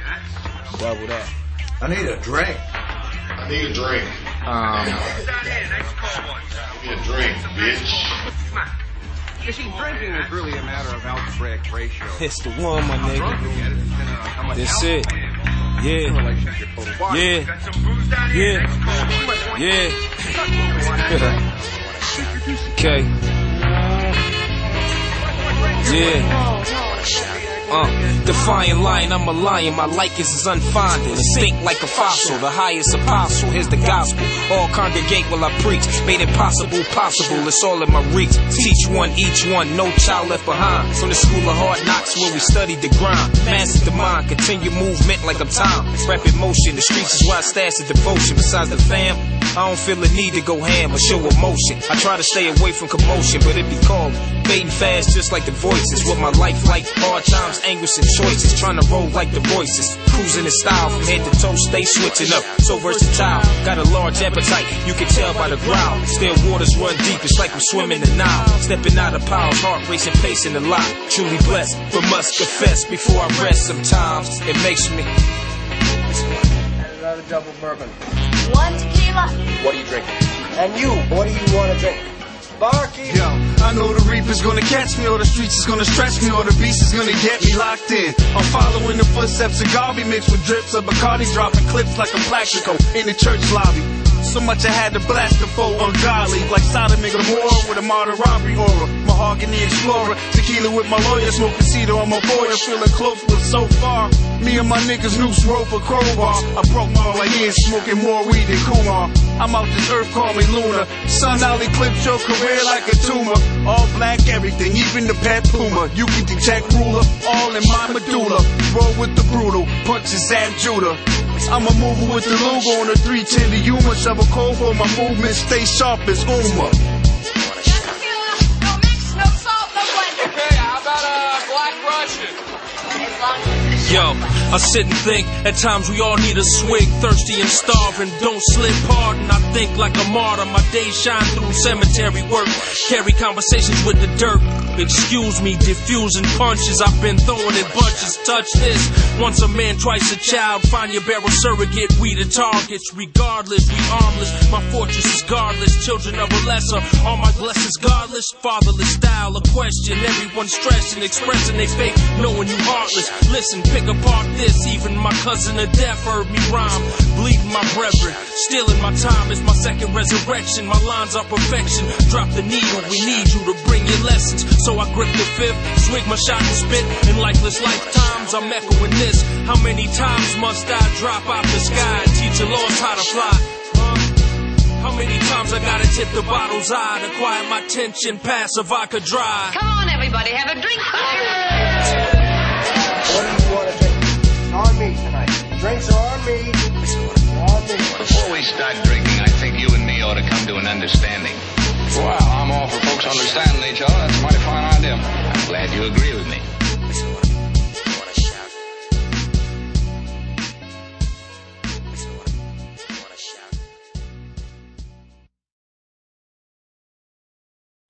Double that. I need a drink. I need a drink. Give me a drink, bitch. You see, drinking is really a matter of algebraic ratio. It's the one, my nigga. That's it. Yeah. Yeah. Yeah. Yeah. Okay. Yeah. Defying lying, I'm a lion. My likeness is unfinding. Instinct like a fossil, the highest apostle. Here's the gospel. All congregate while I preach. Made it possible. It's all in my reach. Teach one, each one, no child left behind. From the school of hard knocks where we studied the grind. Master the mind, continue movement like I'm time. Rapid motion, the streets is where I stash the devotion. Besides the fam, I don't feel the need to go ham or show emotion. I try to stay away from commotion, but it be calling. Fading fast just like the voices. With my life like hard times, anguish and choices. Trying to roll like the voices. Cruising in style from head to toe, stay switching up. So versatile, got a large appetite, you can tell by the growl. Still waters run deep, it's like I'm swimming the Nile. Stepping out of piles, heart racing, pacing a lot. Truly blessed, but must confess before I rest. Sometimes it makes me. Another double bourbon. 1 tequila. What are you drinking? And you, what do you want to drink? Barkeep. Yo, I know the reaper's gonna catch me, or the streets is gonna stretch me, or the beast is gonna get me locked in. I'm following the footsteps of Garvey mixed with drips of Bacardi, dropping clips like a Plaxico in the church lobby. So much I had to blast the foe ungodly, like Sodom and Gomorrah with a modern robbery aura. Mahogany explorer, tequila with my lawyer, smoking cedar on my boy, feeling close but so far. Me and my niggas noose rope a crowbar. I broke my like in, smoking more weed than Kumar. I'm out this earth, call me Luna. Sun Alley clips your career like a tumor. All black everything, even the pet puma. You can detect ruler, all in my medulla. Roll with the brutal, punches Zab Judah. I'm a mover with the Luger on the 310 to Yuma. Shove a cold for my movement, stay sharp as Uma. No mix, no salt, no blender. Okay, how about a Black Russian? As long as it's Yo, I sit and think, at times we all need a swig, thirsty and starving, don't slip pardon, I think like a martyr, my days shine through cemetery work, carry conversations with the dirt, excuse me, diffusing punches, I've been throwing in bunches, touch this, once a man, twice a child, find your barrel surrogate, we the targets, regardless, we armless, my fortress is guardless, children of a lesser, all my blessings godless, fatherless style, a question, everyone stressing, expressing their faith, knowing you heartless, listen, pick apart this, even my cousin of death heard me rhyme, bleeding my brethren, stealing my time is my second resurrection, my lines are perfection, drop the needle, we need you to bring your lessons, so I grip the fifth, swig my shot and spit, in lifeless lifetimes I'm echoing this, how many times must I drop out the sky and teach a lost how to fly, how many times I gotta tip the bottle's eye to quiet my tension, pass a vodka dry. Come on, everybody, have a drink. What do you want to drink? On me tonight. Drinks are on me. On me. Before we start drinking, I think you and me ought to come to an understanding. Well, I'm all for folks understanding each other. That's a mighty fine idea. I'm glad you agree with me.